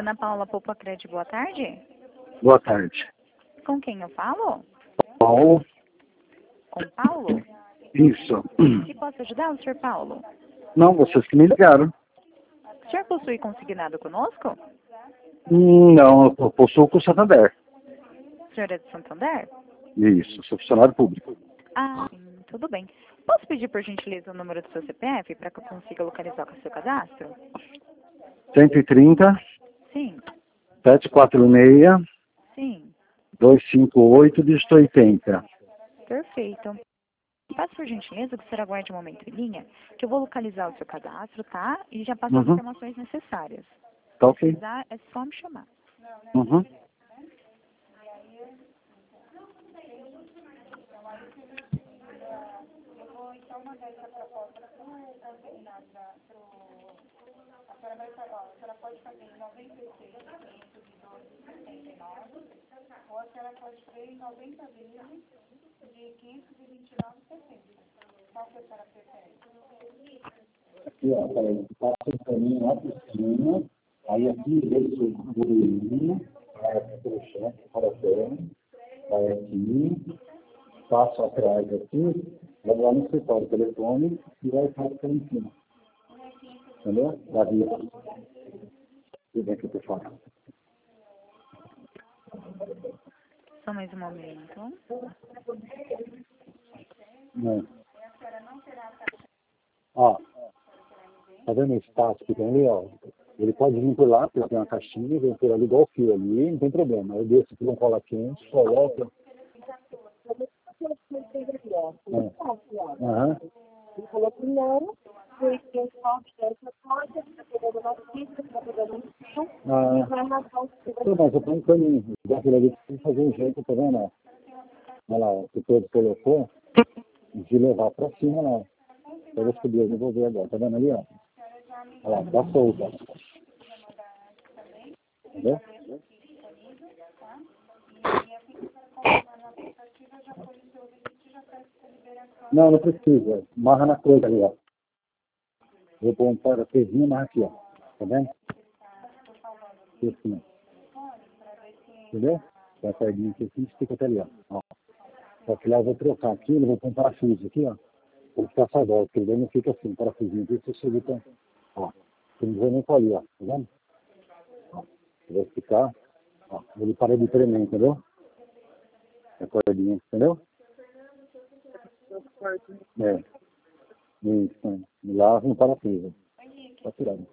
Ana Paula Popacred, boa tarde. Boa tarde. Com quem eu falo? Paulo? Com Paulo? Isso. Se posso ajudar o senhor Paulo? Não, vocês que me ligaram. O senhor possui consignado conosco? Não, eu possuo com o Santander. O senhor é de Santander? Isso, sou funcionário público. Ah, sim, tudo bem. Posso pedir, por gentileza, o número do seu CPF para que eu consiga localizar o seu cadastro? 130 Sim, 746 sim, 258 dígito 80. perfeito. Peço, por gentileza, que o senhor aguarde um momento em linha, que eu vou localizar o seu cadastro, tá? E já passo as Uhum. informações necessárias. Tá Se ok. precisar, é só me chamar. Uhum. Aqui, ó, peraí. Passa o caminho lá por cima. Aí aqui, desce o burburinho. Vai aqui pelo chefe, para a perna. Vai aqui. Passo atrás aqui. Vai lá no escritório telefone e vai para em cima. Entendeu? Da via. E vem aqui por fora. Só mais um momento. Não. Ó, tá vendo esse espaço que tem ali, ó? Ele pode vir por lá, porque tem uma caixinha, vem por ali igual o fio ali, não tem problema. Eu desço por um cola quente, coloco. Aham. Ele falou que não, foi que o foco dessa porta, está pegando na pista, está pegando no chão, e vai matar o Então, mas eu tenho um caminho. Já que ele tem que fazer um jeito, tá vendo? Ó? Olha lá, o que todo colocou, de levar pra cima lá. Eu vou subir, eu vou ver agora. Tá vendo ali, ó? Olha lá, tá solta. Entendeu? Não, não precisa. Marra na coisa ali, ó. Vou pôr um parafusinho, marra aqui, ó. Tá vendo? Aqui assim, ó. Entendeu? Tem a cordinha aqui assim, estica até ali, ó. Só que lá eu vou trocar aqui, eu vou pôr um parafuso aqui, ó. Pra ficar essa volta, porque daí não fica assim, um parafusinho aqui, você chega pra... Ó, você não vê nem pra ali, ó. Tá vendo? Ó, vai ficar... Ó, ele para de tremer, entendeu? A cordinha, entendeu? É. Isso, lá não parafuso. Tá tirando.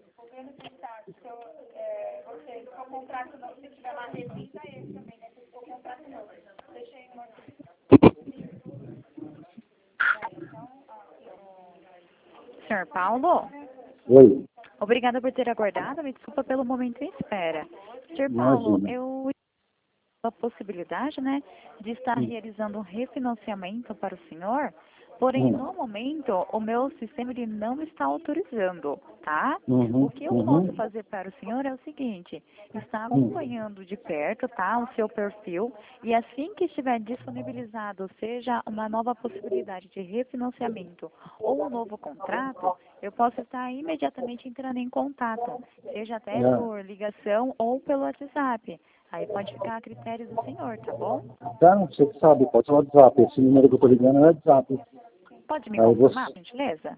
Senhor Paulo? Oi. Obrigada por ter aguardado. Me desculpa pelo momento em espera. Senhor Paulo, Imagina. eu a possibilidade, né, de estar realizando um refinanciamento para o senhor, porém, no momento, o meu sistema ele não está autorizando, tá? Uhum. O que eu posso fazer para o senhor é o seguinte, está acompanhando de perto, tá, o seu perfil, e assim que estiver disponibilizado, seja uma nova possibilidade de refinanciamento ou um novo contrato, eu posso estar imediatamente entrando em contato, seja até por ligação ou pelo WhatsApp. Aí pode ficar a critério do senhor, tá bom? Tá, você que sabe, pode ser o WhatsApp. Esse número que eu tô ligando é o WhatsApp. Pode me Aí confirmar, por gentileza?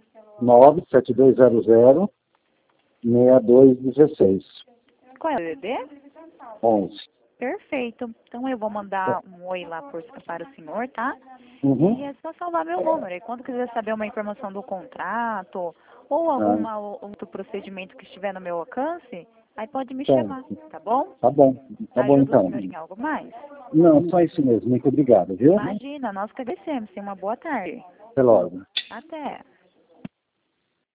97200-6216. Qual é o DD? 11. Perfeito. Então eu vou mandar um oi lá para o senhor, tá? Uhum. E é só salvar meu número. E quando quiser saber uma informação do contrato ou algum outro procedimento que estiver no meu alcance, aí pode me chamar, tá bom? Tá bom. Tá bom, Ajuda o então. senhor em algo mais? Não, só isso mesmo. Muito obrigado, viu? Imagina, nós que agradecemos. Tenha uma boa tarde. Até logo. Até.